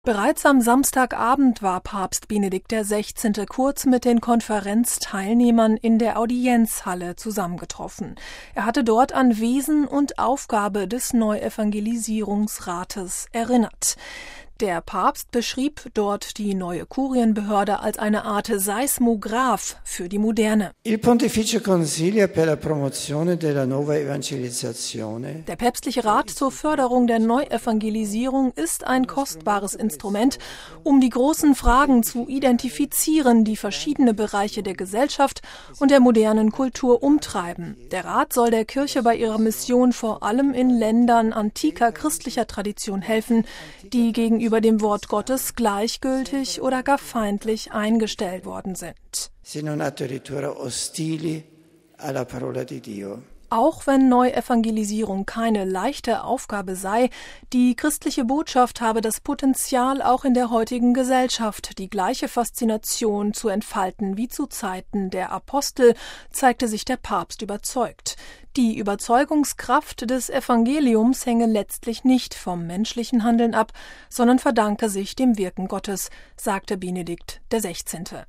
Bereits am Samstagabend war Papst Benedikt XVI. Kurz mit den Konferenzteilnehmern in der Audienzhalle zusammengetroffen. Er hatte dort an Wesen und Aufgabe des Neuevangelisierungsrates erinnert. Der Papst beschrieb dort die neue Kurienbehörde als eine Art Seismograph für die Moderne. Il Pontificio Consiglio per la promozione della nuova evangelizzazione. Der päpstliche Rat zur Förderung der Neuevangelisierung ist ein kostbares Instrument, um die großen Fragen zu identifizieren, die verschiedene Bereiche der Gesellschaft und der modernen Kultur umtreiben. Der Rat soll der Kirche bei ihrer Mission vor allem in Ländern antiker christlicher Tradition helfen, die gegenüber dem Wort Gottes gleichgültig oder gar feindlich eingestellt worden sind. Sino addirittura ostili alla parola di Dio. Auch wenn Neuevangelisierung keine leichte Aufgabe sei, die christliche Botschaft habe das Potenzial, auch in der heutigen Gesellschaft die gleiche Faszination zu entfalten wie zu Zeiten der Apostel, zeigte sich der Papst überzeugt. Die Überzeugungskraft des Evangeliums hänge letztlich nicht vom menschlichen Handeln ab, sondern verdanke sich dem Wirken Gottes, sagte Benedikt XVI.